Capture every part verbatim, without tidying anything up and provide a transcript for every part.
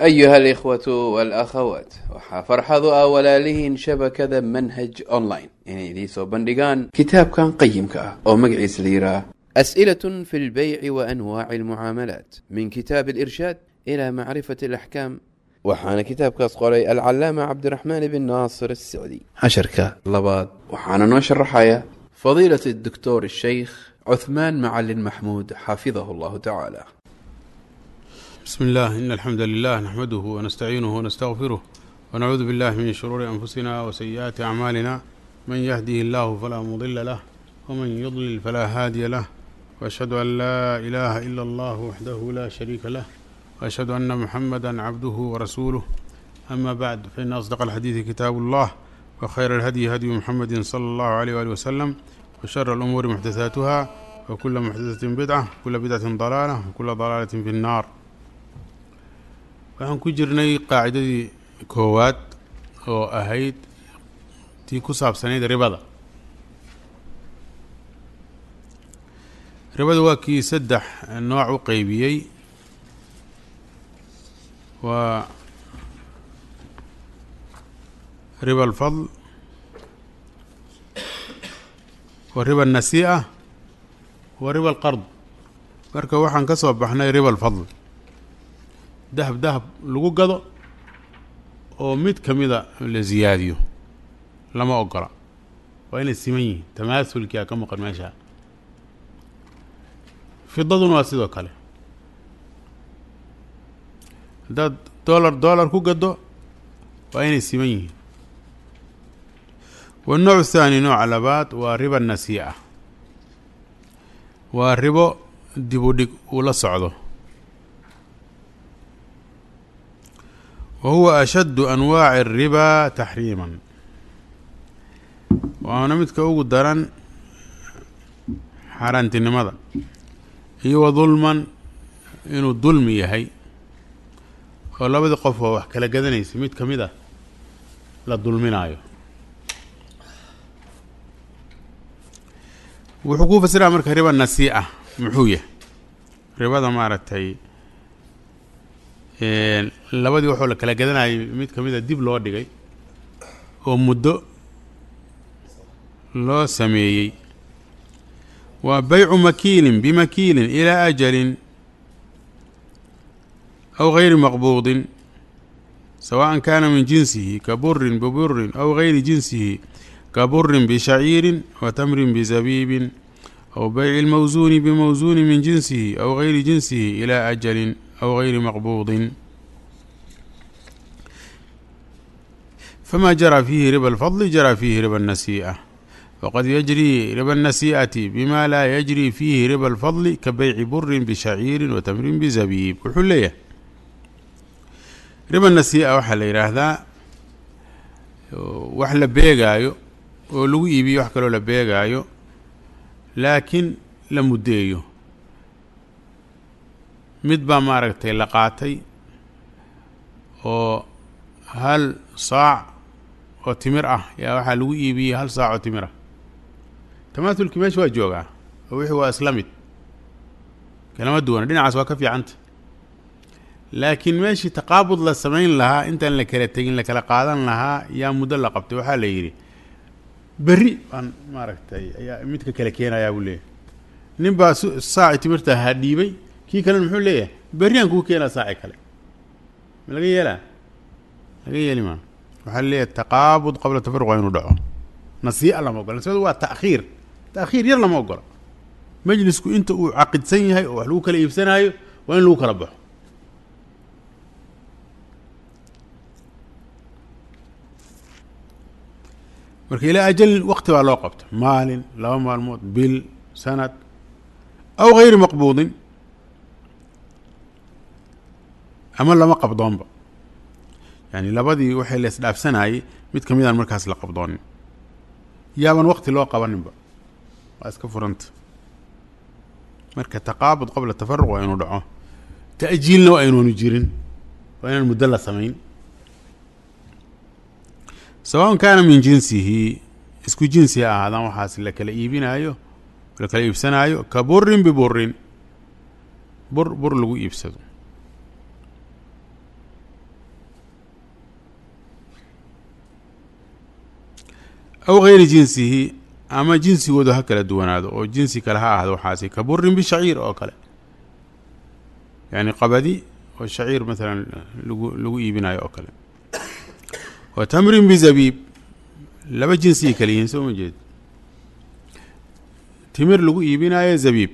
أيها الإخوة والأخوات وحفرحضوا ولالهن شبكة منهج أونلاين يعني دي سو بندقان كتاب كان قيم كأ أو مقعيس ليرا أسئلة في البيع وأنواع المعاملات من كتاب الإرشاد إلى معرفة الأحكام وحان كتاب كاسقولي العلامة عبد الرحمن بن ناصر السعودي عشركة لباد وحان نوشر رحايا فضيلة الدكتور الشيخ عثمان معلن محمود حفظه الله تعالى. بسم الله، إن الحمد لله نحمده ونستعينه ونستغفره ونعوذ بالله من شرور أنفسنا وسيئات أعمالنا، من يهديه الله فلا مضل له ومن يضلل فلا هادي له، وأشهد أن لا إله إلا الله وحده لا شريك له، وأشهد أن محمدا عبده ورسوله. أما بعد، فإن أصدق الحديث كتاب الله، وخير الهدي هدي محمد صلى الله عليه وآله وسلم، وشر الأمور محدثاتها، وكل محدثة بدعة، وكل بدعة ضلالة، وكل ضلالة في النار. waxaan ku jirnay qaacidadii koowaad oo ahayd tii ku saabsanayd ribada. ribada waa kii saddex nooc u qaybiyey. waa riba alfadl wa riba alnasii'a wa riba alqard. marka waxaan ka soo baxnay riba alfadl, dahab dahab lagu gado oo mid ka mida la ziyaadiyo lama ogola, waa inay siman yihiin, tamaasulkiia ka maqan meesha. fidaduna waa sidoo kale, haddaad dollar dollar ku gado waa inay siman yihiin. والنوع الثاني nooca labaad waa riba nasii'a, waa ribo dib u dhig uu la socdo. وهو أشد أنواع الربا تحريما، وأنا متك أقول دران حرانتي النمضة هي ظلما إنه الظلم يهي ولا بدي قفوا وحكلا قدني سميت كميدا لا الظلمين آيو. وحقوق سرعة مركة ربا النسيئة محوية. ربا دا مارتهي labadii waxuu la kala gadanayay mid ka mid a dib loo dhigay oo muddo loo sameeyey. waa baycu makiilin bimakiilin ilaa ajalin aw gayri maqbuudin sawaan kaana min jinsihi ka burin biburin aw gayri jinsihi ka burin bishaciirin wa tamrin bizabiibin aw bayci lmawsuuni bimawsuuni min jinsihi aw gayri jinsihi ilaa ajalin أو غير مقبوض. فما جرى فيه ربا الفضل جرى فيه ربا النسيئة، وقد يجري ربا النسيئة بما لا يجري فيه ربا الفضل كبيع بر بشعير وتمر بزبيب وحلية. ربا النسيئة وحل يراهدا وحل بيغايو ولو يبي يحكلو لبيغايو لكن لمديو mid baa maaragtay la qaatay oo hal saac oo timir ah yaa waxaa lagu iibiyey hal saac oo timir ah. tamaasulkii meesha waa joogaa oo wixii waa isla mid, kalama duwana, dhinacaas waa ka fiicanta. laakiin meeshii taqaabud la samayn lahaa intaan la kala tegin la kala qaadan lahaa yaa muddo la qabtay. waxaa la yidhi berri baan maaragtay ayaa midka kala keenayaa buu leeyahay. nin baa saaci timirta ahaa dhiibay, kii kalena muxuu leeyahay berriaan kuu keenaa saaci kale. ma laga yeelaa? laga yeeli maa. waxaa leeyahay taqaabud qabla tafaruq waa inuu dhaco. nasii'a lama ogola. nasii'adu waa ta'khiir, ta'khiir yar lama ogola. majlisku inta uu caqidsan yahay oo wax lagu kala iibsanaayo waa in lagu kala baxo. marka ilaa ajalin waqti baa loo qabta, maalin, laba maalmood, bil, sanad aw gayri maqbuudin, ama lama qabdoonba. yani labadii waxay la isdhaafsanayay mid ka midaan markaas la qabdoonin, yaaban waqti loo qabaninba, waa iska furanta. marka taqaabud qabla tafaruq waa inuu dhaco. ta'jiilna waa inuunu jirin, waa inaan muddo la samayn. sawaan kaana min jinsihi, isku jinsi ha ahaadaan waxaas la kala iibinaayo la kala iibsanaayo, ka burin biburin, bur bur lagu iibsado. aw gayri jinsihi ama jinsigoodu ha kala duwanaado oo jinsi kale ha ahdo waxaasi ka burin bishaciir oo kale yani qabadi oo shaciir maalan lagu lagu iibinayo oo kale wa tamrin bizabiib laba jinsiyi kala yihiin soo ma jeed timir lagu iibinayo zabiib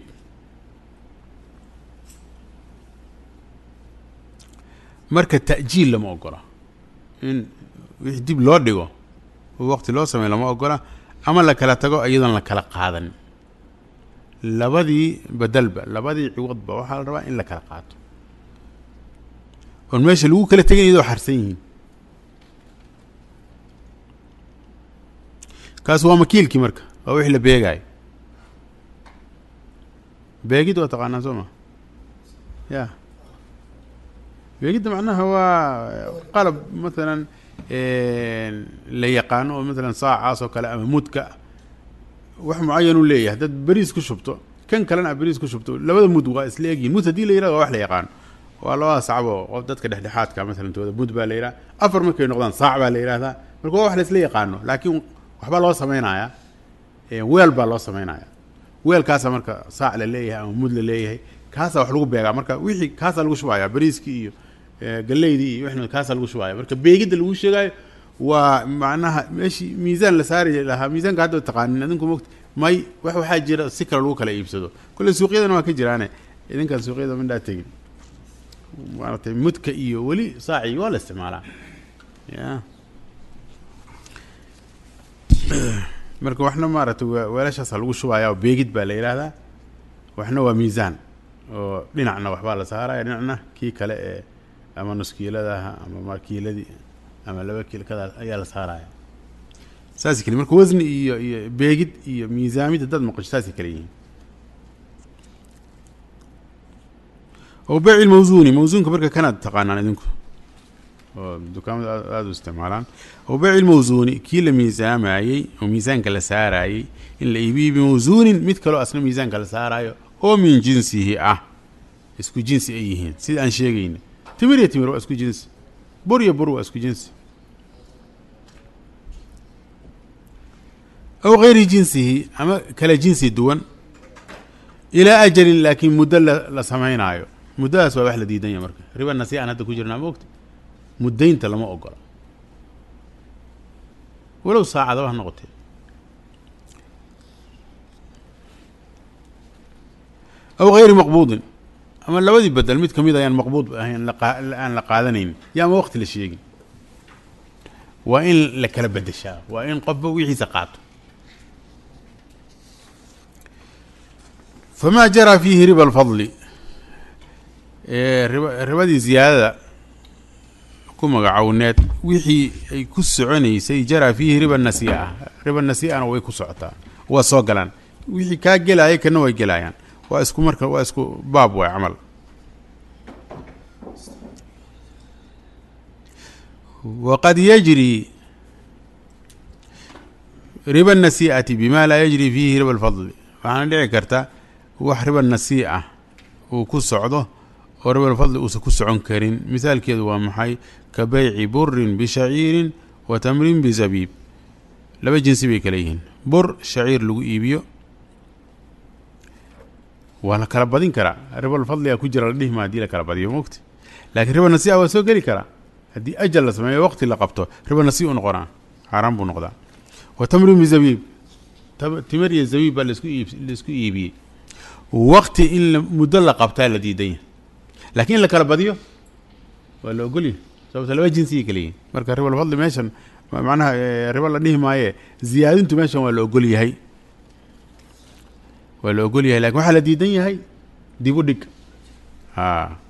marka ta'jiil lama ogola in wixii dib loo dhigo oo waqti loo sameeyo lama ogola ama la kala tago iyadoon la kala qaadan labadii badalba labadii ciwadba waxaa la rabaa in la kala qaato oon meesha lagu kala tegin iyadoo xarsan yihiin kaas waa makiilkii marka waa wixii la beegaayo beegid waa taqaanaa soo ma ya beegidda macnaha waa qalab maalan la yaqaano oo maalan saacaas oo kale ama mudka wax mucayan u leeyahay dad beriis ku shubto kan kalena beriis ku shubto labada mud waa isla egyihin mud haddii la yirahdo waa wax la yaqaano waa labada sacbo qof dadka dhexdhexaadka maalan tooda mud baa la yidhaha afar markay noqdaan saac baa la yidhahdaa marka waa wax la isla yaqaano laakiin waxbaa loo samaynayaa weel baa loo samaynaya weelkaasa marka saac la leeyahay ama mud la leeyahay kaasaa wax lagu beegaa marka wixii kaasaa lagu shubayaa beriiskii iyo galeydii iyo wixna kaasaa lagu shubaya marka beegidda lagu sheegaayo waa macnaha meeshii miisaan la saari lahaa miisaanka hadda taqaanin adinku mogta may wax waxaa jira si kale lagu kala iibsado kulle suuqyadana waa ka jiraane idinkaan suuqyada mindhaa tegin maaragtay mudka iyo weli saaci waa la isticmaalaa ya marka waxna maaragtay weelashaasa lagu shubayaa beegid baa la yidhaahdaa waxna waa miisaan oo dhinacna waxbaa la saaraya dhinacna kii kale ee ama nuskiiladaha ama kiiladii ama laba kiil kadaas ayaa la saaraya saas kale marka wasni iyo iyo beegid iyo miisaamid dad maqasho saas kale yihiin oo bay'i mawzuuni mawzuunka marka kana taqaanaan idinku oo dukaamada aad u isticmaalaan oo bay'i mawzuuni kii la miisaamayay oo miisaanka la saarayay in la iibiyo bimawzuunin mid kaloo asna miisaanka la saarayo oo min jinsihi ah isku jinsi ay yihiin sida aan sheegayna timir iyo timir waa isku jinsi bur iyo bur waa isku jinsi aw gayri jinsihi ama kala jinsi duwan ilaa ajalin laakiin muddo la la samaynaayo muddadaas waa wax la diidan yahay marka riba nasi aan hadda ku jirnaa moogta muddaynta lama ogola walow saacada wax noqotee aw gayri maqbuudin ama labadii bedel mid kamid ayaan maqbuud ahayn aan la qaadanayn yaa ma waqti la sheegin waa in la kala bedeshaa waa in qofba wixiisa qaato famaa jaraa fiihi riba alfadli ribadii ziyaadada ku magacowneed wixii ay ku soconaysay jaraa fiihi riba nasii'a riba nasii'ana way ku socotaa waa soo galaan wixii kaa gelaaya kana way gelaayaan waa isku marka waa isku baab waay camal waqad yajri riba nasii'ati bima laa yajri fiihi riba alfadli waxaana dhici karta wax riba nasii'a uu ku socdo oo riba alfadli uusan ku socon karin misaalkeedu waa maxay ka bayci burin bishaciirin wa tamrin bizabiib laba jinsi bay kala yihiin bur shaciir lagu iibiyo waa la kala badin karaa riba alfadliga ku jira la dhihi ma haddii la kala badiyo mogta laakiin riba nasii'a waa soo geli karaa haddii ajal la sameeyo waqti la qabto riba nasi u noqonaa xaaraan buu noqdaa wa tamrin bizabiib timir iyo zabiib baa laisku iib laisku iibiyey waqti in muddo la qabtaa la diidan yahay laakiin in la kala badiyo waa la ogolyahay sababta laba jinsiya kala yihin marka riba alfadli meeshan macnaha riba la dhihi maaye ziyaadintu meeshan waa la ogol yahay waa la ogol yahay lakin waxaa la diidan yahay dib u dhig a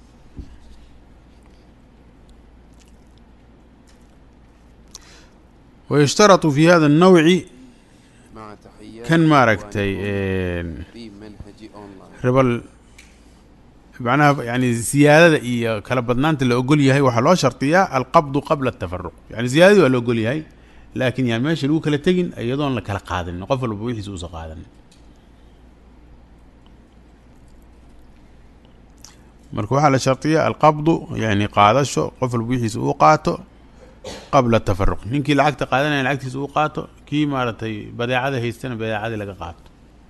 ويشترط في هذا النوع كان ماركتي ربل معناها يعني زيادة إيه كلا بدنانت اللي أقول يهي وحلو شرطية القبض قبل التفرق يعني زيادة ولا أقول يهي لكن يعني ماشي لو كلا تجن أيضا لك كلا قادن نقفل بويح سوسة قادن مركوح على شرطية القبض يعني قادة شو قفل بويح سوقاته qabla atafaruq ninkii lacagta qaadanaya lacagtiisa uu qaato kii maaratay badeecada haystana badeecadii laga qaato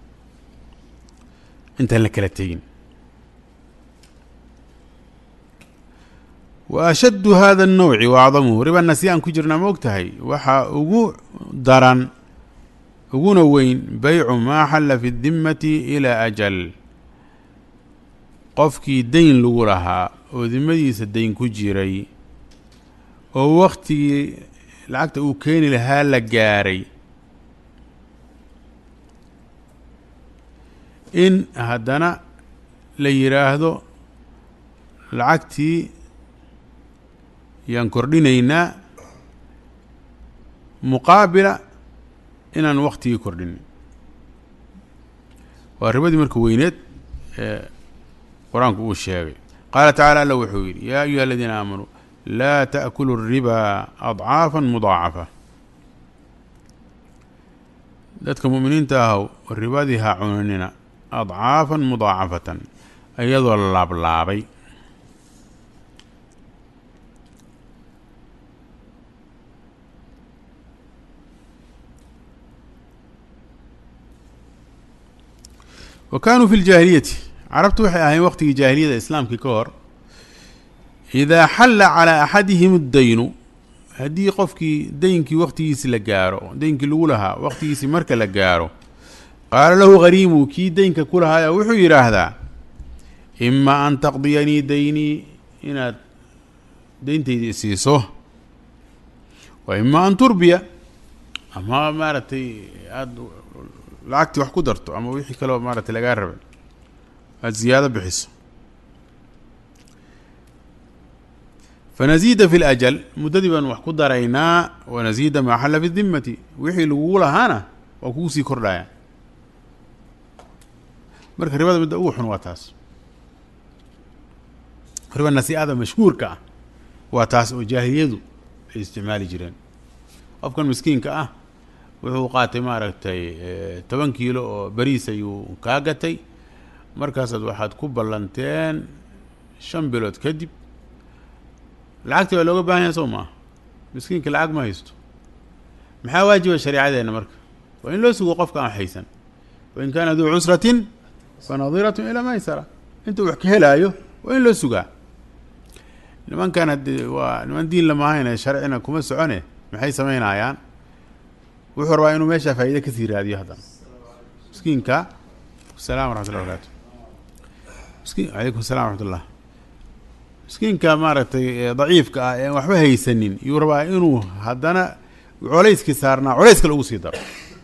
intaan la kala tegin wa ashaddu hada الnowci wa acdamuhu riba nasi aan ku jirnaa ma og tahay waxaa ugu daran uguna weyn baycu maa xalla fi الdimati ilaa ajal qofkii dayn lagu lahaa oo dimadiisa dayn ku jiray oo waktigii lacagta uu keeni lahaa la gaaray in haddana la yidhaahdo lacagtii yaan kordhinaynaa muqaabila inaan waktigii kordhinin waa ribadii marka weyneed ee qur-aanku uu sheegay qaala tacala alla wuxuu yidhi yaa ayuha aladiina aamanuu laa taأkulu الriba adcaafa mudaacafa dadka mu'miniinta ahow ribadii ha cunanina adcaafa mudaacafatan iyadoo laablaabay wa kaanuu fi ljaahiliyati carabtu waxay ahayn waqtigii jaahiliyada islaamkii ka hor idaa xalla calaa axadihim اdaynu haddii qofkii daynkii waktigiisi la gaaro daynkii lagu lahaa waktigiisi marka la gaaro qaala lahu hariimu kii daynka ku lahaaya wuxuu yidhaahdaa ima an taqdiyanii daynii inaad dayntaydii isiiso wa ima an turbiya ama maaragtay aada lacagtii wax ku darto ama wixii kaleo maaratay lagaa rabay aada ziyaado bixiso fanasiida fi اlajal muddadii baan wax ku daraynaa wanasiida maa xalla fi dimati wixii lagugu lahaana waa kugu sii kordhaya marka ribada midda ugu xun waa taas riba nasiicada mashhuurka ah waa taas oo jaahiliyadu ay isticmaali jireen qofkan miskiinka ah wuxuu qaatay maaragtay toban kiilo oo bariis ayuu kaa gatay markaasaad waxaad ku ballanteen shan bilood kadib lacagtii waa looga baahan yahay soo maaha miskiinka lacag ma haysto maxaa waajiba shareecadeenna marka waa in loo sugo qofka aan haysan wain kaana duu cusratin fanadiratun ilaa maysara intuu wax ka helaayo waa in loo sugaa nimankan haddii waa niman diin lamahayne sharcina kuma socone maxay samaynayaan wuxuu rabaa inuu meeshaa faa'iide kasii raadiyo haddana miskiinka asalam waraxmatullah barakaatu miskiin calaykum assalam waraxmatullah miskiinka maaragtay daciifka ah ee waxba haysanin yuu rabaa inuu haddana colayskii saarnaa colays kale ugu sii daro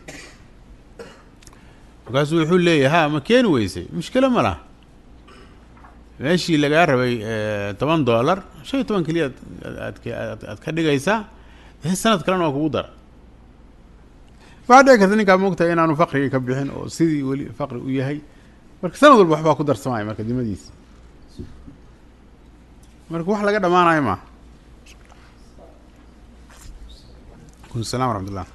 markaasuu wuxuu leeyahay ha ma keeni weysay mushkilo ma laha meeshii lagaa rabay toban dollar shan iyo toban keliya aad aad ka dhigaysaa sanad kalena waa kugu dara waxaa dhici karta ninkaa moogtahay inaanu faqrigii ka bixin oo sidii weli faqri u yahay marka sanad walba waxbaa ku darsamaya marka dimadiisa marka wax laga dhamaanayo maa alaykum assalam waraxmatullah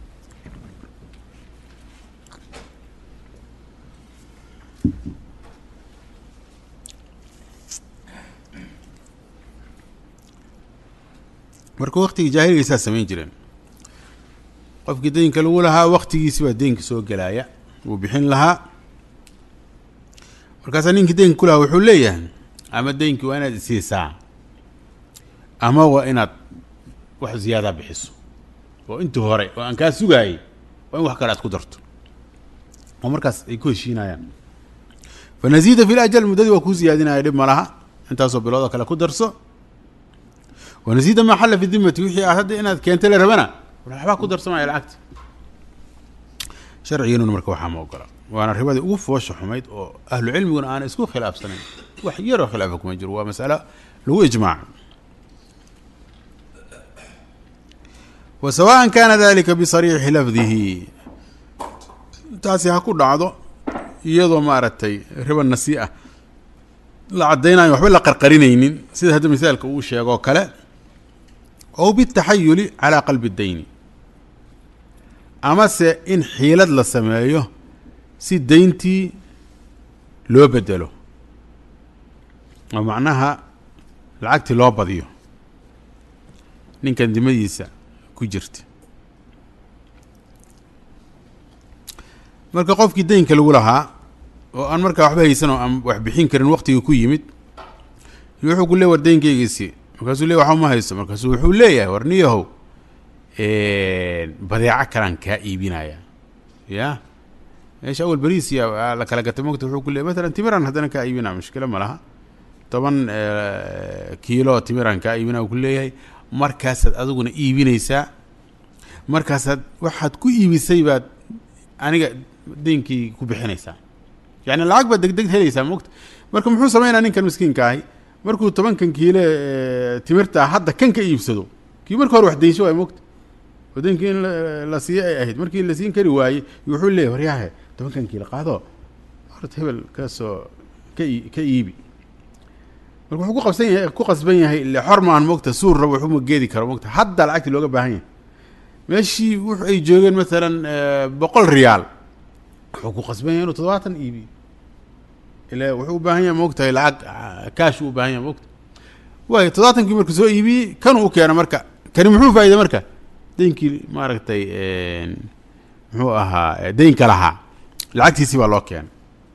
marka waktigii jaahiliga saa samayn jireen qofkii daynka lagu lahaa waktigiisi baa daynka soo gelaya wuu bixin lahaa markaasaa ninkii daynka ku lahaa wuxuu leeyahay ama daynkii waa inaad isiisaa ama waa inaad wax ziyaadaa bixiso oo intii hore oo aan kaa sugaayey waa in wax kale aad ku darto oo markaas ay ku heshiinayaan fanasiida fi lajal muddadii waa kuu siyaadinaya dhib ma laha intaasoo biloodoo kale ku darso wanasiida maa xalla fi dimati wixii aad hadda inaad keentay la rabana waxbaa ku darsamaya lacagta sharcigiinuna marka waxaa ma ogola waana ribadii ugu foosha xumayd oo ahlu cilmiguna aana isku khilaafsanayn wax yaroo khilaafa kuma jiro waa mas'alo lagu ijmaac wa sawaan kaana dalika bisariixi lafdihi taasi ha ku dhacdo iyadoo maaragtay riba nasi ah la caddaynayo waxba la qarqarinaynin sida hadda misaalka uu sheegoo kale ow bitaxayuli calaa qalbi dayni amase in xiilad la sameeyo si dayntii loo bedelo oo macnaha lacagtii loo badiyo ninkan dimadiisa ku jirta. marka qofkii daynka lagu lahaa oo aan markaa waxba haysan oo aan wax bixin karin waqtiga ku yimid wuxuu ku leeyahay war daynkaygiisii markaasuu leeyahay waxba ma haysto markaasuu wuxuu leeyahay war niyahow badeeco kalaan kaa iibinaya ya meesha awal bariis ya la kala gatay mogta wuxuu ku leeyahay matalan timiran haddana kaa iibinaa mushkilo ma laha toban kiilo timiran kaa iibinaa ku leeyahay markaasaad adiguna iibinaysaa markaasaad waxaad ku iibisay baad aniga daynkii ku bixinaysaa yani lacag baad degdeg helaysaa mogta marka muxuu sameynaa ninkan miskiinka ahi markuu tobankan kiilo timirta hadda kan ka iibsado kii marka hore wax daysho waay mogta oo daynkii in la siiye ay ahayd markii la siin kari waayey wuxuu leeyahay waryaahe tobankan kiilo qaado horta hebel kaasoo ka ka iibi marka wuxuu ku qabsan yahay ku qasban yahay ile xor maahan mogta suur rabo wuxuu ma geedi karo mogta hadda lacagtii looga baahan yahay meeshii wuxu ay joogeen maalan boqol riyaal wuxuu ku qasban yahay inuu toddobaatan iibiyo ilaa wuxuu u baahan yahay mogtahay lacag kaash u baahan yahay mogta waayo toddobaatankii markuu soo iibiyey kan uu keena marka kani muxuu faa'iiday marka daynkii maaragtay muxuu ahaa daynka lahaa lacagtiisii baa loo keenay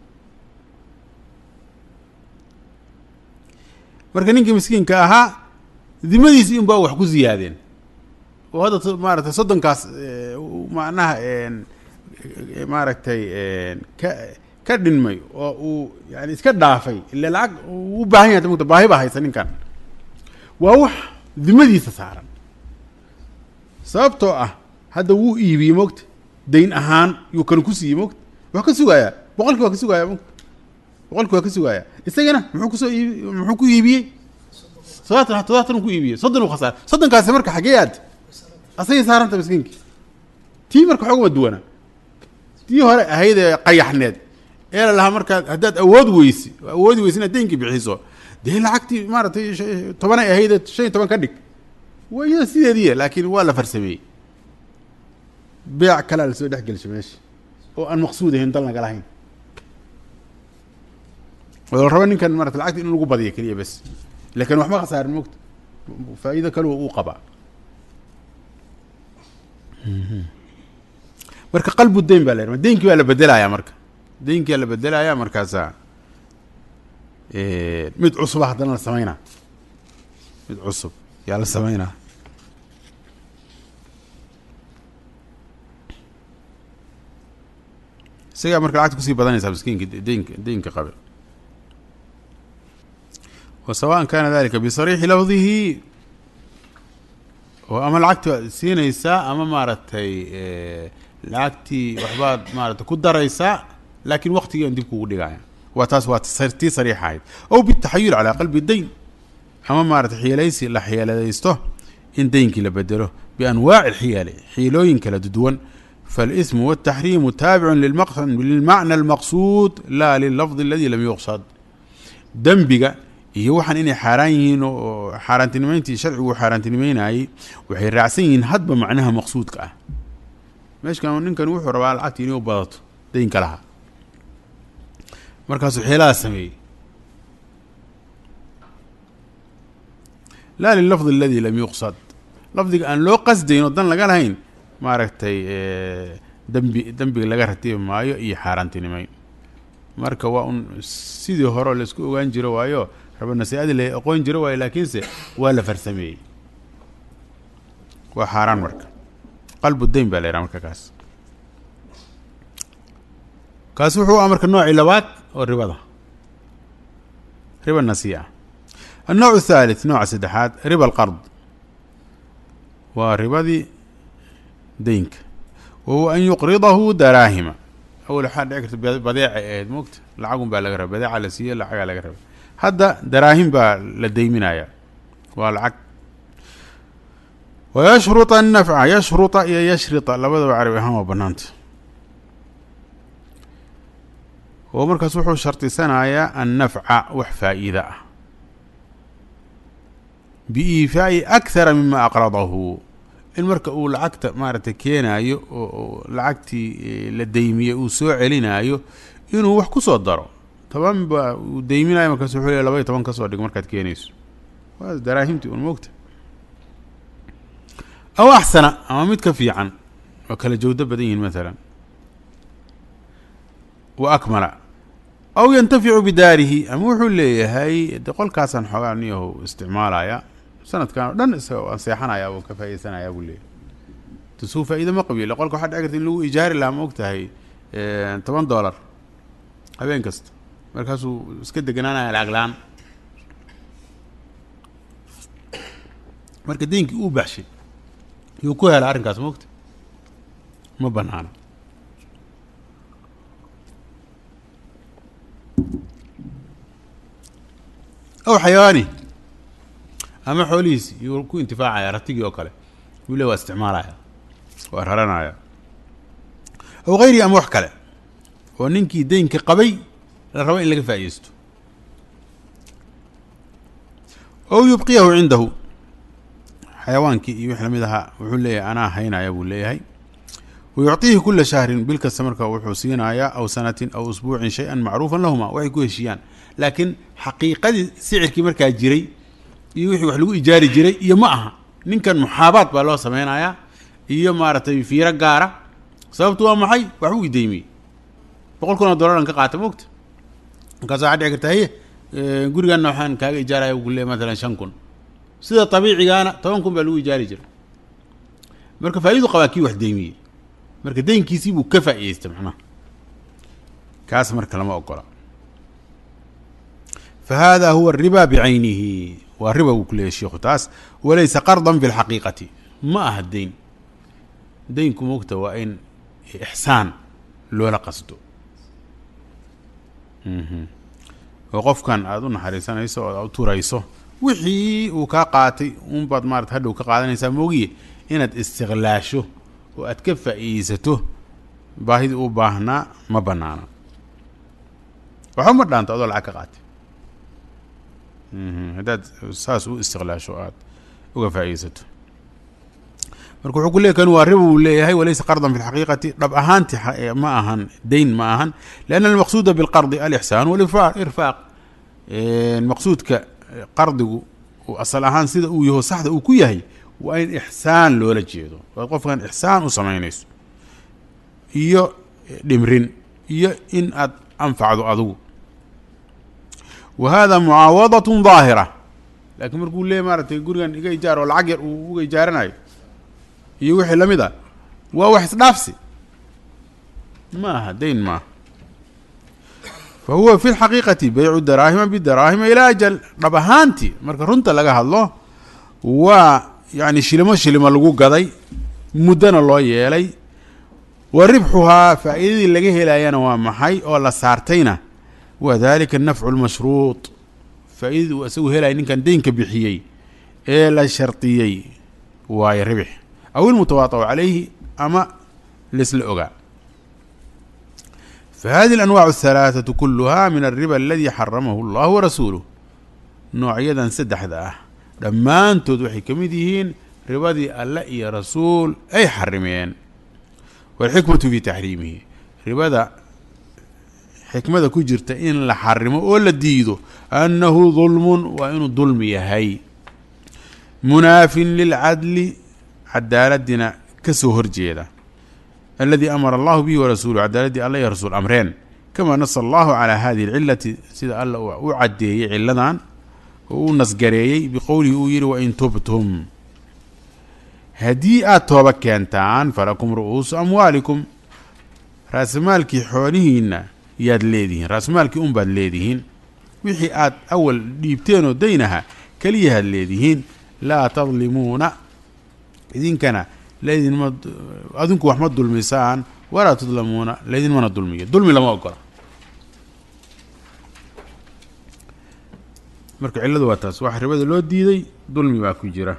marka ninkii miskiinka ahaa dimadiisii un baa wax ku ziyaadeen oo hadda maaragtay soddonkaas macnaha maaragtay ka ka dhinmay oo uu yani iska dhaafay ila lacag u baahan yahay mogta baahi baa haysa ninkan waa wax dimadiisa saaran sababtoo ah hadda wuu iibiyey mogta dayn ahaan yuu kan ku siiyey mogta wax ka sugayaa boqolkii waa ka sugayaa mogta boqolkii waa ka sugayaa isagana muxuu kusoo iibi muxuu ku iibiyey toddobaatan toddobaatan ku iibiyey soddon uu khasaar soddonkaasi marka xagee aad asagay saaranta miskiinkii tii marka xooguma duwana tii hore ahayd ee qayaxneed ee la lahaa markaad haddaad awood weysi awoodi weysi inaad daynkii bixiso dee lacagtii maaragtay tobanay ahayd shan iyo toban ka dhig waa iyada sideediiya laakiin waa la farsameeyey beec kalaa lasoo dhex gelsho meesha oo aan maqsuud ahayn dal naga lahayn oo la rabo ninkan maarata lacagta in lagu badiyo keliya bas laakiin waxma khasaarin mogta faa'iido kale uu qabaa marka qalbu dayn baa la yidhaha daynkii baa la bedelayaa marka daynkii baa la bedelayaa markaasaa mid cusuba haddana la sameynaa mid cusub yaa la sameynaa isagaa marka lacagta kusii badanaysaa miskiinka daynka daynka qabe wa sawaan kana dalika bisariixi lafdihi oo ama lacagti waad siinaysaa ama maaragtay lacagtii waxbaad maaragtay ku daraysaa laakiin waqtigiian dib kugu dhigaya waa taas waa tii sariixa ahayd ow bitaxayul calaa qalbi dayn ama maaragtay xiyelaysi la xiyeeladaysto in daynkii la bedelo bianwaaci alxiyaali xiilooyin kala duwan faalismu waltaxriimu taabicun lilmacna almaqsuud laa lillafdi aladi lam yuqsad dembiga iyo waxaan inay xaaraan yihiin oo xaaraantinimeyntii sharcigu xaaraantinimeynayey waxay raacsan yihiin hadba macnaha maqsuudka ah meeshkan ninkan wuxuu rabaa lacagtii inay u badato daynka lahaa markaasuu xeeladaa sameeyey laa lilafdi aladi lam yuqsad lafdiga aan loo qasdayn oo dan laga lahayn maaragtay dembi dembiga laga ratibi maayo iyo xaaraantinimeyn marka waa un sidii hore laisku ogaan jiro waayo raba nasiiadii la aqoon jiro waayo laakiinse waa la farsameeyey waa xaaraan marka qalbu dayn baa la yidhaha marka kaas kaasi wuxuu amarka noocii labaad oo ribada riba nasii'a النوع الثالث nooca saddexaad riba alqard waa ribadii daynka wahuwa an yuqridahu daraahima awal waxaa dhici karta badeeca ahayd mogta lacagun baa laga raba badeeca la siiye lacagaa laga raba hadda daraahim baa la dayminaya waa lacag wayashruط الnafca yashruطa iyo yashrita labadaba carabi ahaan waa banaanta oo markaas wuxuu shartisanayaa annafca wax faa'iida ah biiifaa'i akthara mima aqradahu in marka uu lacagta maaragtay keenaayo oo lacagtii la daymiyey uu soo celinaayo inuu wax ku soo daro toban ba uu dayminayo markaas wuxuu leeyahay laba iyo toban ka soo dhig markaad keenayso waa daraahimtii un moogta aw axsana ama mid ka fiican oo kala jawdo badan yihiin maalan wa akmala aw yantaficu bidaarihi ama wuxuu leeyahay de qolkaasaan xoogaa niyahu isticmaalaya sanadkan oo dhan isagoo aan seexanaya oo ka faa'iidaysanaya buu leeyahay tusuu faa'iido ma qabiyo qolka waxaa dhici karta in lagu ijaari lahaa ma og tahay toban dollar habeen kasta markaasuu iska deganaanaya lacag la-aan marka deynkii uu baxshay yuu ku hela arrinkaas ma ogta ma banaano aw xayawaani ama xoolihiisi yuu ku intifaacaya ratigii oo kale yuu le waa isticmaalaya waa raranaya aw hayri ama wax kale oo ninkii deynka qabay la rabo in laga faa'iidaysto aw yubqiyahu cindahu xayawaankii iyo wix lamid ahaa wuxuu leeyahay anaa haynaya buu leeyahay wayucطiihi kula shahrin bil kasta marka wuxuu siinayaa aw sanatin aw usbuucin shay-an macruufan lahuma waxay ku heshiiyaan laakiin xaqiiqadii sicirkii markaa jiray iyo wixii wax lagu ijaari jiray iyo ma aha ninkan muxaabaad baa loo samaynayaa iyo maaragtay fiiro gaara sababtu waa maxay waxbuu ideymiyey boqol kun oo dollaran ka qaata mogta markaas waxaa dhici karta haye guriganna waxaan kaaga ijaaraya ugu leey maalan shan kun sida dabiicigaana toban kun baa lagu ijaari jiray marka faa'iidu qabaa kii wax deymiyey marka deynkiisii buu ka faa'iidaystay macnaha kaas marka lama ogola fa hada huwa الriba bicaynihi waa riba buu ku leeyahy sheikhu taas walaysa qardan fi اlxaqiiqati ma aha deyn deynku mogta waa in ixsaan loola qasdo oo qofkan aada u naxariisanayso oo aad u turayso wixii uu kaa qaatay un baad maarata hadhow ka qaadanaysaa moogiye inaad istiqlaasho oo aad ka faa'iidaysato baahidii u baahnaa ma banaana waxba ma dhaanto adoo lacag ka qaatay haddaad saas u istiqlaasho aad uga faa'iidaysato marka wuxuu ku leeyahy kan waa riba uu leeyahay walaysa qardan fi lxaqiiqati dhab ahaanti ma ahan dayn ma ahan lianna almaqsuuda bilqardi alixsaan walirfaaq maqsuudka qardigu uu asal ahaan sida uu yaho saxda uu ku yahay waa in ixsaan loola jeedo waad qofkan ixsaan u samaynayso iyo dhimrin iyo in aad anfacdo adigu wa hada mucaawadatun daahira laakiin markuu leeyahy maaratay gurigan iga ijaar oo lacag yar uu uga ijaaranayo iyo wixii lamid a waa wax isdhaafsi ma aha dayn maaha fa huwa fi lxaqiiqati baycu daraahima bidaraahima ilaa ajal dhab ahaanti marka runta laga hadlo waa yani shilimo shilimo lagu gaday muddona loo yeelay wa ribxuhaa faa'iidadii laga helayana waa maxay oo la saartayna wa dalika nafcu lmashruuط faa'iidadii uu isagu helaya ninkan deynka bixiyey ee la shardiyey waayo ribx aw ilmutawaadacu calayhi ama laisla ogaa fa hadihi alanwaac ahalaaثatu kuluha min alriba aladii xaramahu allahu warasuuluh noocyadan saddexda ah dhammaantood waxay ka mid yihiin ribadii alle iyo rasuul ay xarimeen walxikmatu fi taxriimihi ribada xikmada ku jirta in la xarimo oo la diido annahu dulmun waa inuu dulmi yahay munaafin lilcadli cadaaladina ka soo horjeeda aladii amara allahu bihi warasuuluh cadaaladii alla iyo rasuul amreen kamaa nasa allahu calaa hadihi alcilati sida alla u caddeeyey ciladan oo u nasgareeyey biqowlihi uu yihi wain tubtum haddii aad tooba keentaan falakum ru'uusu amwaalikum raasamaalkii xoolihiina yaad leedihiin raasamaalkii un baad leedihiin wixii aad awal dhiibteenoo daynaha keliyahaad leedihiin laa tadlimuuna idinkana laydinma adinku wax ma dulmisaan walaa tudlamuuna laydinmana dulmiyo dulmi lama ogola marka cilladu waa taas waxa ribada loo diiday dulmi baa ku jira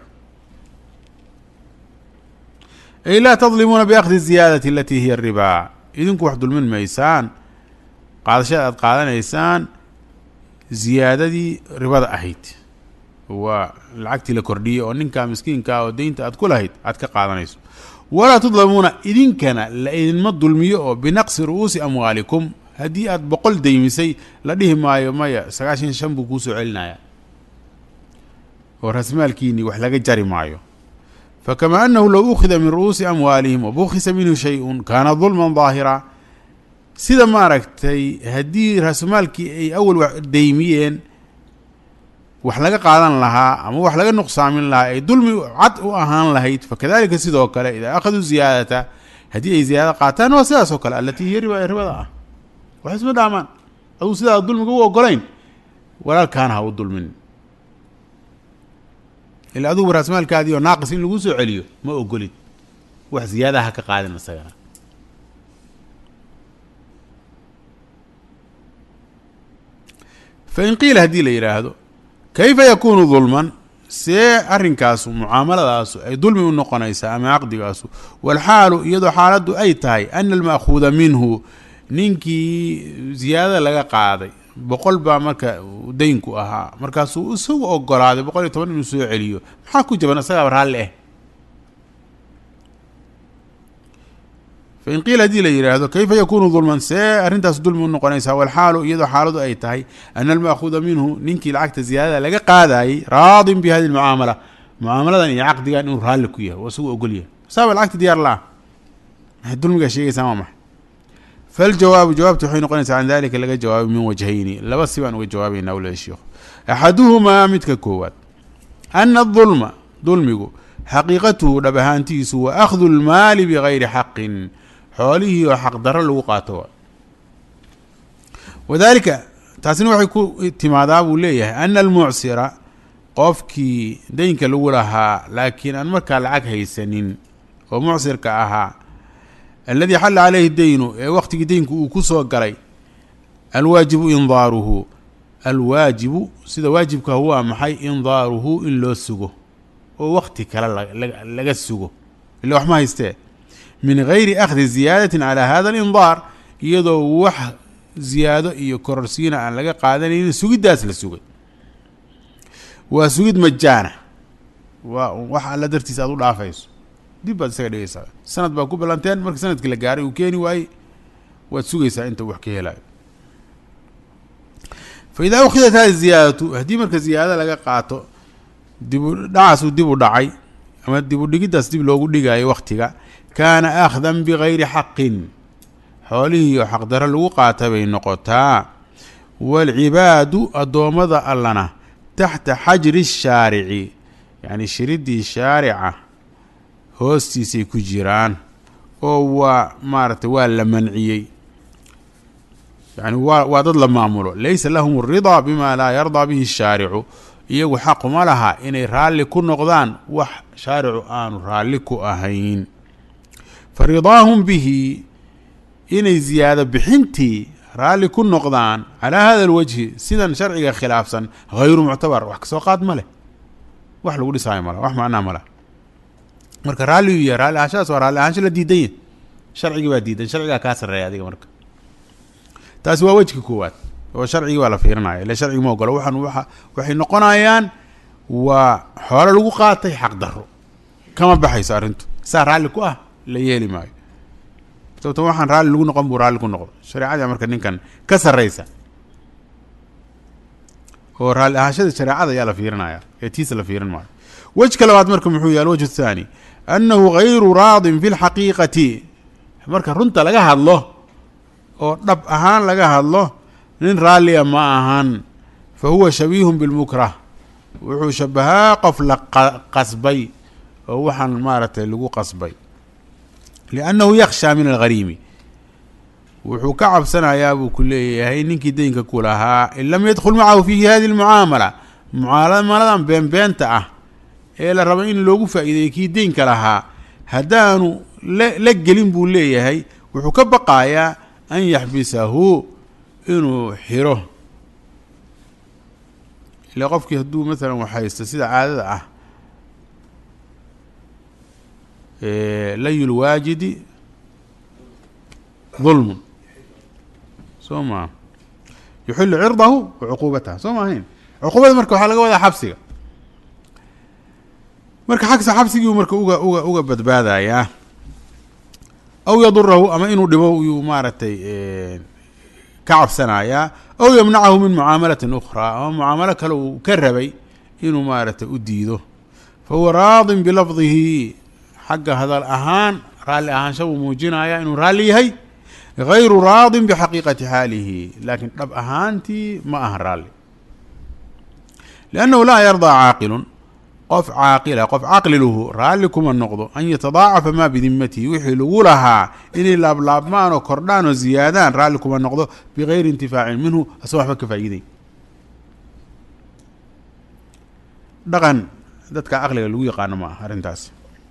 ay laa tadlimuuna biakhdi ziyaadati alatii hiya aribaa idinku wax dulmin maysaan qaadashada aad qaadanaysaan ziyaadadii ribada ahayd waa lacagtii la kordhiyey oo ninkaa miskiinkaa oo deynta aad ku lahayd aad ka qaadanayso walaa tudlamuuna idinkana la idinma dulmiyo oo binaqsi ru'uusi amwaalikum haddii aad boqol deymisay la dhihi maayo maya sagaashan shan buu kuu soo celinaya oo rasmaalkiini wax laga jari maayo fakama anahu low ukhida min ru'uusi amwaalihim wabukisa minhu shayءu kana dulman daahira sida maaragtay haddii raasumaalkii ay awal daymiyeen wax laga qaadan lahaa ama wax laga nuqsaamin lahaa ay dulmi cad u ahaan lahayd fakadalika sidoo kale idaa akhaduu ziyaadata haddii ay ziyaada qaataan waa sidaas oo kale alatii hiya riba ee ribada ah wax isma dhaamaan aduu sidaa dulmiga u ogolayn walaalkaana ha u dulmin ila adugu raasmaalkaadii oo naaqis in lagu soo celiyo ma ogolid wax ziyaadaha ha ka qaadin isagana fain qiila haddii la yidhaahdo kayfa yakuunu dulman see arrinkaasu mucaamaladaas ay dulmi u noqonaysaa ama caqdigaasu walxaalu iyadoo xaaladdu ay tahay ana alma'khuuda minhu ninkii ziyaadada laga qaaday boqol baa marka daynku ahaa markaasuu isagu ogolaaday boqol iyo toban inuu soo celiyo maxaa ku jaban isagaaba raalli ah fain qiila haddii la yidhaahdo kayfa yakuunu dulman see arrintaas dulmi u noqonaysaa walxaalu iyadoo xaaladu ay tahay ana alma'khuuda minhu ninkii lacagta ziyaadada laga qaadayey raadin bi hadi lmucaamala mucaamaladan iyo caqdigan inuu raalli ku yahay oo isagu ogol yahay saaba lacagta diyaar la-ah maxay dulmigaa sheegaysaa waa maxay faljawaabu jawaabtu waxay noqonaysaa can dalika laga jawaabay min wajhayni laba si baan uga jawaabaynaa walahi sheikhu axaduhumaa midka koowaad ana adulma dulmigu xaqiiqatuhu dhab ahaantiisu wa akhdu lmaali bigayri xaqin xoolihii oo xaq daro lagu qaato wadalika taasina waxay ku timaadaa buu leeyahay ana almucsira qofkii daynka lagu lahaa laakiin aan markaa lacag haysanin oo mucsirka ahaa alladii xalla caleyhi daynu ee waktigii daynku uu ku soo galay alwaajibu indaaruhu alwaajibu sida waajibka waa maxay indaaruhu in loo sugo oo wakti kale laga sugo ila wax ma haystee min gayri akhdi ziyaadatin calaa hada alindaar iyadoo wax ziyaado iyo kororsiina aan laga qaadanaynin sugiddaas la sugay waa sugid majaana waa wax alla dartiis aad u dhaafayso dib baad isaga dhigaysaa sanad baa ku ballanteen marka sanadkii la gaaray uu keeni waayey waad sugaysaa inta wax ka helayo fa idaa ukhidat hadi ziyaadatu haddii marka ziyaadada laga qaato dibu dhacaasuu dib u dhacay ama dib u dhigiddaas dib loogu dhigaayo waktiga kaana akhdan bigayri xaqin xoolihii oo xaqdaro lagu qaata bay noqotaa waalcibaadu addoommada allana taxta xajri shaarici yacni shiriddii shaarica hoostiisay ku jiraan oo waa maaragtay waa la manciyey yani waa waa dad la maamulo laysa lahum aridaa bima laa yardaa bihi shaaricu iyagu xaquma laha inay raalli ku noqdaan wax shaaricu aanu raalli ku ahayn fa ridaahum bihi inay ziyaado bixintii raalli ku noqdaan calaa hada alwajhi sidan sharciga khilaafsan hayru muctabar wax kasoo qaad ma leh wax lagu dhisaayo male wax macnaa male marka raalli u yahay raalli ahaanshahaas waa raalli ahaansha la diidan yahy sharcigii baa diidan sharcigaa kaa sarreeya adiga marka taasi waa wejka koowaad oo sharcigii baa la fiirinaya ila sharcigi ma ogolo waxaan waa waxay noqonayaan waa xoolo lagu qaatay xaq daro kama baxayso arrintu saa raalli ku ah la yeeli maayo sababto waxaan raalli lagu noqon buu raalli ku noqdo shareecada marka ninkan ka sarreysa oo raalli ahaanshada shareecada ayaa la fiirinaya ee tiisa la fiirin maayo wejka labaad marka muxuu yahay alwajhu athaani annahu gayru raadin fi lxaqiiqati marka runta laga hadlo oo dhab ahaan laga hadlo nin raalliya ma ahan fa huwa shabiihun bilmukrah wuxuu shabahaa qof la qasbay oo waxaan maaragtay lagu qasbay liannahu yakhshaa min alghariimi wuxuu ka cabsanayaa buu ku leeyahay ninkii daynka ku lahaa in lam yadkhul macahu fiihi hadi lmucaamala mucaamaladan beenbeenta ah ee la raba in loogu faa'iideeyey kii daynka lahaa haddaanu la gelin buu leeyahay wuxuu ka baqayaa an yaxbisahu inuu xiro ila qofkii hadduu maalan wax haysto sida caadada ah layu lwaajidi dulmun soo maa yuxilu cirdahu wa cuquubataha soo ma ahayn cuquubada marka waxaa laga wadaa xabsiga marka xagsa xabsigii marka uga uga uga badbaadayaa aw yadurahu ama inuu dhibo yuu maaragtay ka cabsanayaa aw yamnacahu min mucaamalatin ukhraa ama mucaamalo kale uu ka rabay inuu maaragtay u diido fahuwa raadin bilafdihi xagga hadal ahaan raalli ahaansha buu muujinaya inuu raalli yahay gayru raadin bixaqiiqati xaalihi laakiin dhab ahaantii ma aha raalli liannahu laa yardaa caaqilun qof caaqila qof caqliluhu raalli kuma noqdo an yatadaacafa maa bidimatihi wixii lagu lahaa inay laablaabmaan oo kordhaan oo ziyaadaan raalli kuma noqdo bigayri intifaacin minhu asagoo waxba ka faa'iiday dhaqan dadka caqliga lagu yaqaano ma aha arrintaas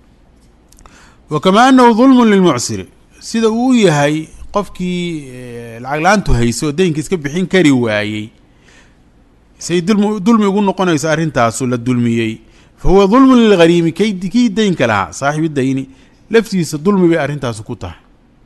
wa kamaa annahu dulmun lilmucsiri sida uu yahay qofkii lacag la-aantu hayso oo daynka iska bixin kari waayey say dulmi dulmi ugu noqonayso arrintaasu la dulmiyey fahuwa dulmun lilghariimi k kii daynka lahaa saaxibu dayni laftiisa dulmi bay arrintaasu ku tahay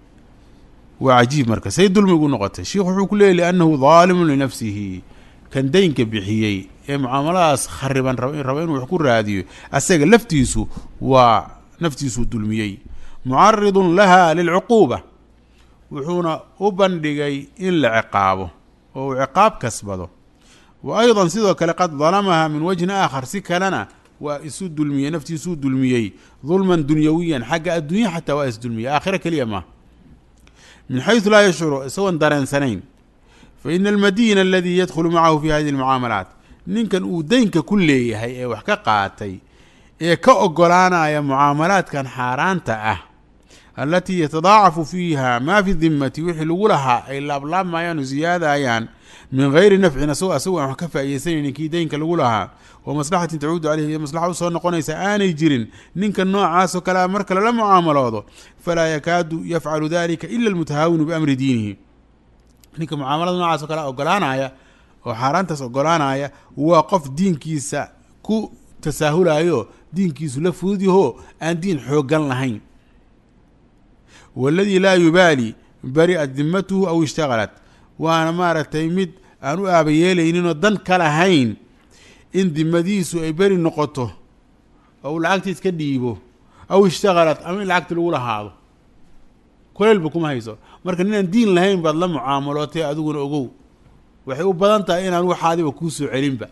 waa cajiib marka say dulmi ugu noqotay sheikhu wuxuu ku leeyay liannahu daalimun linafsihi kan daynka bixiyey ee mucaamaladaas khariban raba inuu wax ku raadiyo asaga laftiisu waa naftiisuu dulmiyey mucaridun laha lilcuquuba wuxuuna u bandhigay in la ciqaabo oo uu ciqaab kasbado wa ayضa sidoo kale qad dalamaha min wajhin aakhar si kalena waa isu dulmiyey naftiisuu dulmiyey dulman dunyawiyan xagga addunya xataa waa isdulmiyey aakhira keliya ma min xayثu laa yashcuru isagoon dareensanayn faina almadina aladii yadkhulu macahu fi hadihi اlmucaamalaat ninkan uu daynka ku leeyahay ee wax ka qaatay ee ka ogolaanaya mucaamalaadkan xaaraanta ah alatii yatadaacafu fiiha maa fi dimati wixii lagu lahaa ay laablaabmayaan oo ziyaadayaan min gayri nafcin asagoo asagoo aan wax ka faa'iidaysanaynin kii daynka lagu lahaa wa maslaxatin tacuudu caleyhi iyo maslaxa usoo noqonaysa aanay jirin ninka noocaasoo kalea marka lala mucaamaloodo falaa yakaadu yafcalu dalika ila almutahaawinu biamri diinihi ninka mucaamalada noocaasoo kalea ogolaanaya oo xaaraantaas ogolaanaya waa qof diinkiisa ku tasaahulayo diinkiisu la fudud yaho aan diin xoogan lahayn waladii laa yubaali bari'at dimatuhu aw ishtagalat waana maaragtay mid aan u aaba yeelayninoo dan ka lahayn in dimadiisu ay beri noqoto oo uu lacagtiis ka dhiibo aw ishtagalat ama in lacagta lagu lahaado kuleelba kuma hayso marka ninaan diin lahayn baad la mucaamalootay adiguna ogow waxay u badan tahay inaan waxaadiba kuu soo celinba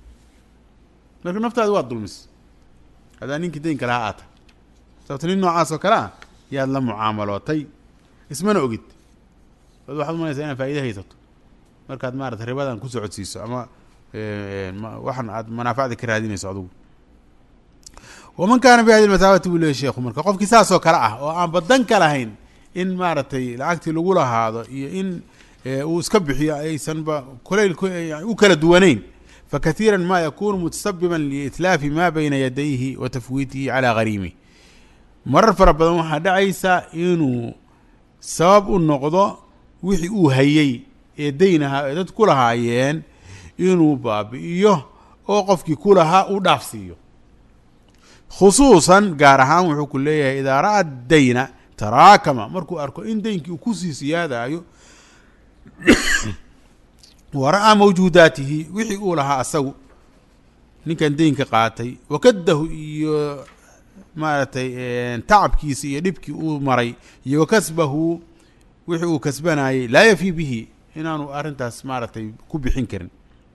marka naftaadi waad dulmis hadaa ninkii daynka lahaa aata sababto nin noocaas oo kale ah yaad la mucaamalootay ismana ogid ad waxaad umanaysaa inaad faa'iida haysato markaad maarata ribadan ku socodsiiso ama waxan aad manaafacda ka raadinayso adugu waman kaana bi hadi lmataabati buu leeyay sheekhu marka qofkii saas oo kale ah oo aan badan ka lahayn in maaragtay lacagtii lagu lahaado iyo in uu iska bixiyo aysanba kulayl u kala duwanayn fakatiira ma yakunu mutasabiban liitlaafi ma bayna yadayhi wa tafwiitihi calaa gariimih marar fara badan waxaa dhacaysa inuu sabab u noqdo wixii uu hayey ee daynahaa ee dad ku lahaayeen inuu baabi'iyo oo qofkii ku lahaa uu dhaafsiiyo khusuusan gaar ahaan wuxuu ku leeyahay idaa ra'a dayna taraakama markuu arko in daynkii uu kusii siyaadaayo wa ra'aa mawjuudaatihi wixii uu lahaa asagu ninkan daynka qaatay wakadahu iyo maaragtay tacabkiisa iyo dhibkii uu maray iyo wakasbahu wixii uu kasbanayey laa yafii bihi inaanu arrintaas maaragtay ku bixin karin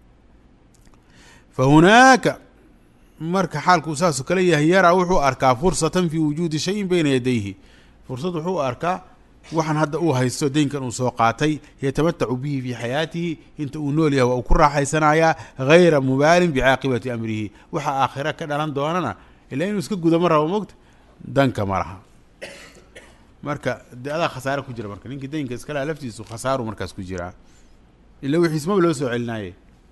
fa hunaaka marka xaalku saasoo kale yahay yaraa wuxuu arkaa fursatan fii wujuudi shayin bayna yadayhi fursad wuxuu arkaa waxaan hadda uu haysto daynkan uu soo qaatay yatamatacu bihi fii xayaatihi inta uu nool yahay waa uu ku raaxaysanayaa gayra mubaalin bicaaqibati amrihi waxa aakhira ka dhalan doonana ilaa inuu iska guda ma rabo mogta danka ma laha marka de adaa khasaare ku jira marka ninkii daynka iska laha laftiisu khasaaru markaas ku jiraa ila wixiismaba loo soo celinaaye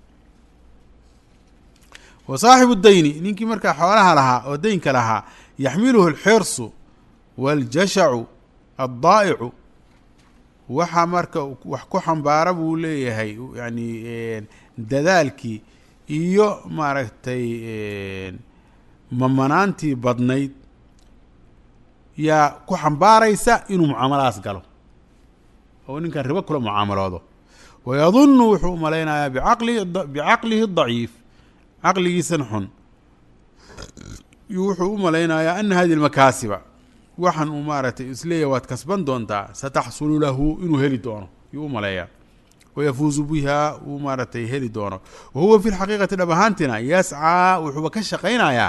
wa saaxibu dayni ninkii markaa xoolaha lahaa oo daynka lahaa yaxmiluhu alxirsu waaljashacu addaa'icu waxa marka wax ku xambaara buu leeyahay yani dadaalkii iyo maaragtay mamanaantii badnayd yaa ku xambaaraysa inuu mucaamaladaas galo oo ninkan ribo kula mucaamaloodo wayadunnu wuxuu umalaynayaa biaqlihi bicaqlihi daciif caqligiisan xun wuxuu u malaynayaa ana hadi lmakaasiba waxaan uu maaragtay isleeyahy waad kasban doontaa sataxsulu lahu inuu heli doono yuu u maleeyaa wayafuuzu bihaa uu maaragtay heli doono wa huwa fi lxaqiiqati dhab ahaantina yascaa wuxuuba ka shaqaynayaa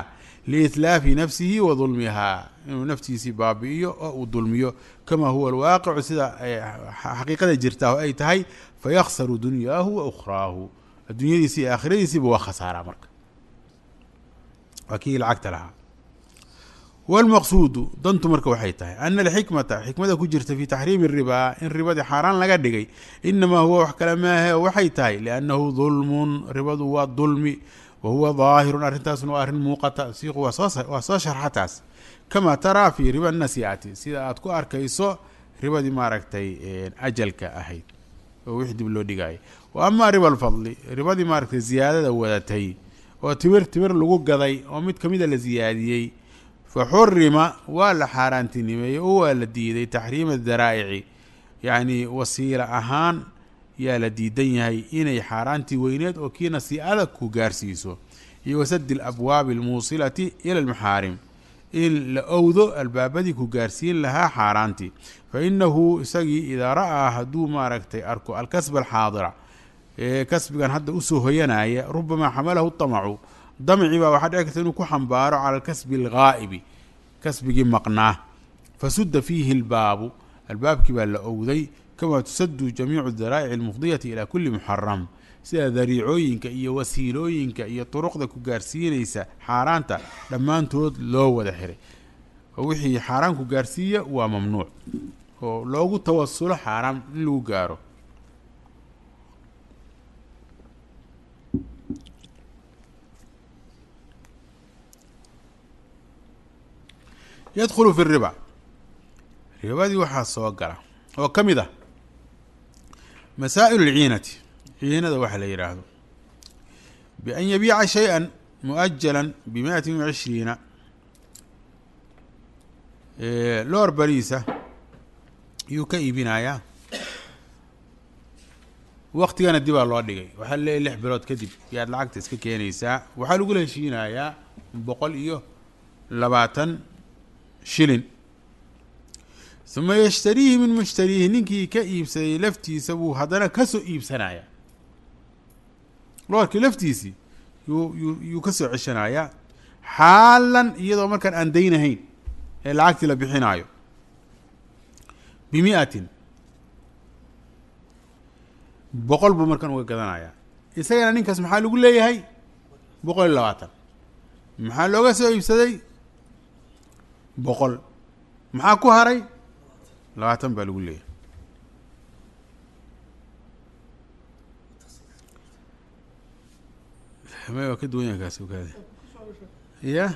liitlaafi nafsihi wa dulmihaa inuu naftiisii baabi'iyo oo uu dulmiyo kama huwa alwaaqicu sida xaqiiqada jirtaa oo ay tahay fayakhsaru dunyaahu wa ukhraahu adduunyadiisi iyo aakhiradiisiiba waa khasaaraa marka waa kii lacagta lahaa. wاlmaqsuudu dantu marka waxay tahay ana alxikmata xikmada ku jirta fi taxriimi الribaa in ribadii xaaraan laga dhigay inamaa huwa wax kale maahe waxay tahay liannahu dulmun ribadu waa dulmi wa huwa daahirun arrintaasna waa arrin muuqata siiqu waa soo sharxataas kama taraa fi riba nasiicati sida aad ku arkayso ribadii maaragtay ajalka ahayd oo wix dib loo dhigaayo. wa ama riba alfadli ribadii maaragtay ziyaadada wadatay oo timir timir lagu gaday oo mid kamida la ziyaadiyey faxurima waa la xaaraantinimeeyey oo waa la diiday taxriima daraa'ici yacni wasiila ahaan yaa la diidan yahay inay xaaraantii weyneed oo kii nasiicada ku gaarsiiso iyo wasadi alabwaabi almuusilati ila almaxaarim in la owdo albaabadii ku gaarsiin lahaa xaaraantii fa inahu isagii idaa ra'aa hadduu maaragtay arko alkasba alxaadira ee kasbigan hadda usoo hoyanaya rubamaa xamalahu damacu damci baa waxaa dhici karta inuu ku xambaaro cala alkasbi alghaa'ibi kasbigii maqnaa fasudda fiihi albaabu albaabkii baa la owday kamaa tusadu jamiicu daraa'ici almufdiyati ilaa kulli muxaram sida dariicooyinka iyo wasiilooyinka iyo turuqda ku gaarsiinaysa xaaraanta dhammaantood loo wada xiray oo wixii xaaraan ku gaarsiiya waa mamnuuc oo loogu tawasulo xaaraam in lagu gaaro. yadkhulu fi riba ribadii waxaa soo gala oo ka mid ah masaa'il alciinati ciinada waxa la yidhaahdo bian yabiica shay-an mu'ajalan bimiatin wa cishriina loor bariisa yuu ka iibinayaa waktigana dibaa loo dhigay waxaa leeyahy lix bilood kadib yaad lacagta iska keenaysaa waxaa lagula heshiinayaa boqol iyo labaatan shilin uma yashtariihi min mushtariihi ninkii ka iibsaday laftiisa buu haddana kasoo iibsanayaa loorkii laftiisii yuu yuu yuu kasoo ceshanayaa xaalan iyadoo markaan aan daynahayn ee lacagtii la bixinaayo bimiatin boqol buu markaan uga gadanayaa isagana ninkaas maxaa lagu leeyahay boqol iyo labaatan maxaa looga soo iibsaday boqol maxaa ku haray labaatan baa lagu leeyahay may waa ka duwan yahay kaasi okaade ya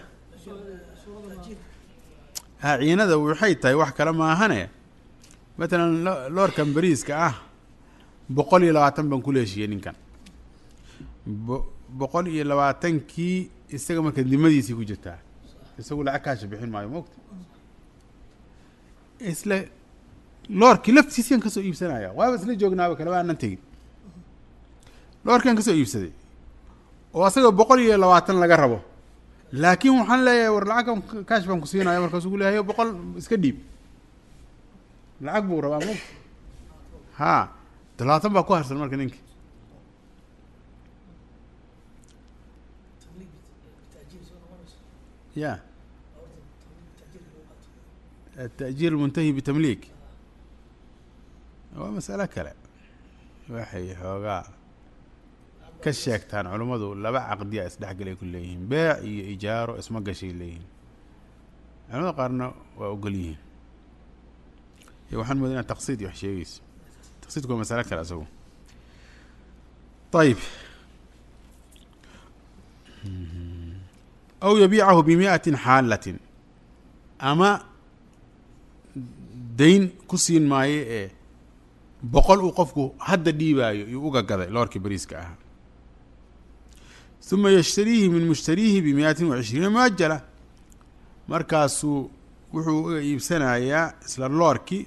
ha ciinada waxay tahay wax kale maahane matalan loorkan bariiska ah boqol iyo labaatan baan kula heshiyey ninkan bo boqol iyo labaatankii isaga marka dimadiisii ku jirtaa isagu lacag kaasha bixin maayo moogta isla loorkii laftiisiyaan kasoo iibsanaya waaba isla joognaaba kaleba aanan tegin loorkian kasoo iibsaday oo asaga boqol iyo labaatan laga rabo laakiin waxaan leeyahay war lacagkan kaash baan ku siinaya markaasuu ku leeyahay boqol iska dhiib lacag buu rabaa moogta ha talaatan baa ku harsan marka ninki ya التأجير المنتهي بتمليك waa mas'alo kale waxay xoogaa ka sheegtaan culummadu laba caqdiya isdhexgalay ku leeyihiin beec iyo ijaaro isma gashay leeyihiin culamada qaarna waa ogol yihiin iyo waxaan moodaa inaad taqsiid iyo wax sheegayso taqsiidku waa mas'alo kale asagu طيب aw yabiicahu bimiatin xaalatin ama dayn ku siin maayo ee boqol uu qofku hadda dhiibaayo iyuu uga gaday loorkii bariiska ahaa uma yashtariihi min mushtariihi bimiatin wa cishriina muajala markaasuu wuxuu uga iibsanayaa isla loorkii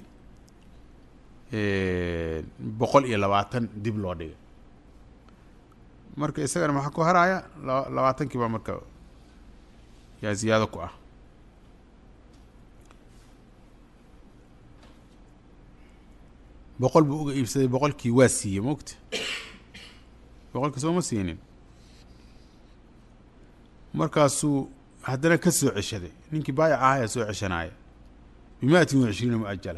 boqol iyo labaatan dib loo dhigay marka isagana maxaa ku haraya laba labaatankii baa marka yaa ziyaado ku ah boqol buu uga iibsaday boqolkii waa siiyey moogta boqolkii sooma siinin markaasuu haddana ka soo ceshaday ninkii baayac ahaa ee soo ceshanaaya bimaatin wa cishriina muajala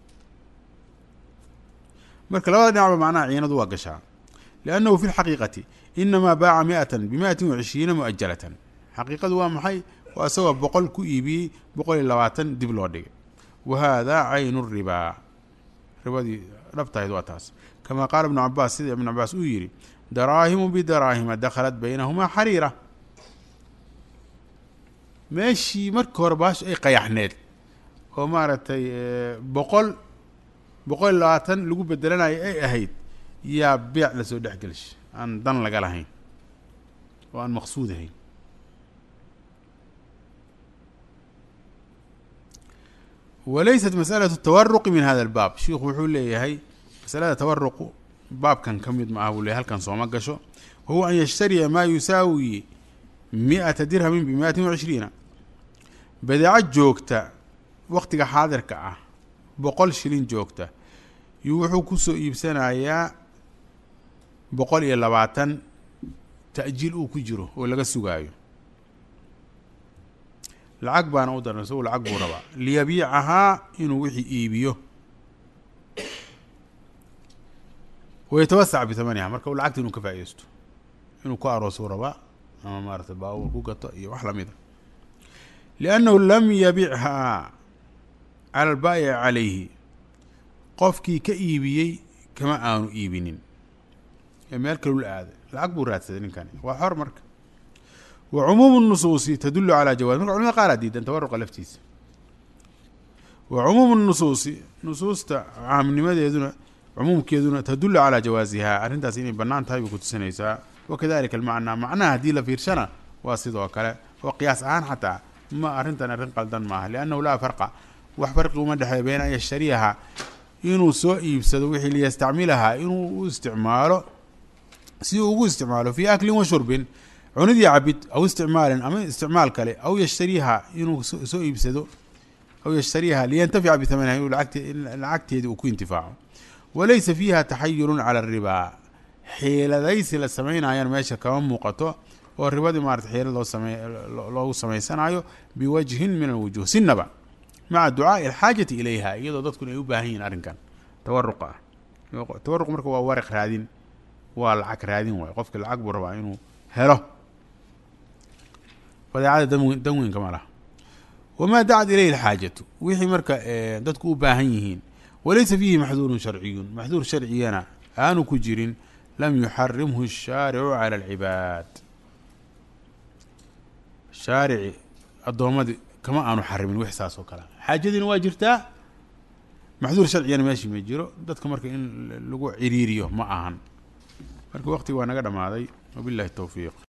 marka labada dhinacba macnaha ciinadu waa gashaa liannahu fi lxaqiiqati inamaa baaca miatan bimaatin wa cishriina muajalatan xaqiiqadu waa maxay waa isagoo boqol ku iibiyey boqol iyo labaatan dib loo dhigay wa haadaa caynu ribaa ribadii dhabtahayd waa taas kamaa qaala ibnu cabaas sida ibnu cabaas uu yidhi daraahimu bidaraahima dakhalat baynahumaa xariira meeshii markii hore baash ay qayaxneed oo maaragtay boqol boqol iyo labaatan lagu bedelanayo ay ahayd yaa beec lasoo dhex gelshay aan dan laga lahayn oo aan maqsuud ahayn walaysat masalatu tawaruqi min hada albaab shiikhu wuxuu leeyahay masalada tawaruqu baabkan ka mid ma aha buu leeyahy halkan sooma gasho wahuwa an yashtariya maa yusaawi mi-ata dirhamin bimaatin wa cishriina badeeco joogta waktiga xaadirka ah boqol shilin joogta yuu wuxuu kusoo iibsanayaa boqol iyo labaatan ta'jiil uu ku jiro oo laga sugaayo lacag baana u daran isagu lacag buu rabaa liyabiicahaa inuu wixii iibiyo wayatawasac bitamaniha marka u lacagta inuu ka faaideysto inuu ku aroosuu rabaa ama maarata baabuur ku gato iyo wax lamida liannahu lam yabichaa cala albaayici calayhi qofkii ka iibiyey kama aanu iibinin ee meel kaleu la aaday lacag buu raadsaday ninkani waa xor marka wa cumuumu nusuusi tadullu calaa jawaaz marka culamada qaaraa diidan tawaruqa laftiisa wa cumuumu nusuusi nusuusta caamnimadeeduna cumuumkeeduna tadullu calaa jawaasihaa arrintaas inay bannaan tahay bay ku tusinaysaa wakadalika almacnaa macnaha haddii la fiirshana waa sidoo kale oo qiyaas ahaan xataa ma arrintan arrin qaldan maaha liannahu laa farqa wax farqi uma dhexeeya been an yashtariyaha inuu soo iibsado wixii liyastacmilahaa inuu u isticmaalo si uu ugu isticmaalo fii aklin wa shurbin cunid iyo cabid aw isticmaalin ama isticmaal kale aw yashtariyaha inuu soo iibsado aw yashtariyaha liyantafica bitamaniha inuu lacagteedii uu ku intifaaco walaysa fiiha taxayulun cala aribaa xiiladaysi la samaynayaan meesha kama muuqato oo ribadii maarata xiilad loo same loogu samaysanayo biwajhin min alwujuh sinaba maca ducaa'i alxaajati ilayha iyadoo dadkuna ay u baahan yihin arrinkan tawaruqa ah tawaruq marka waa waraq raadin waa lacag raadin waayo qofki lacag buu rabaa inuu helo badeecada danweyn danweynka ma laha wamaa dacat ilayhi alxaajatu wixii marka dadku u baahan yihiin walaysa fiihi maxduurun sharciyun maxduur sharciyana aanu ku jirin lam yuxarimhu الshaaricu calى اlcibaad shaarici addoommadii kama aanu xarimin wix saas oo kale xaajadiina waa jirtaa maxduur sharcigana meeshii ma jiro dadka marka in lagu ciriiriyo ma ahan marka waqtiga waa naga dhamaaday wabillahi الtowfiiq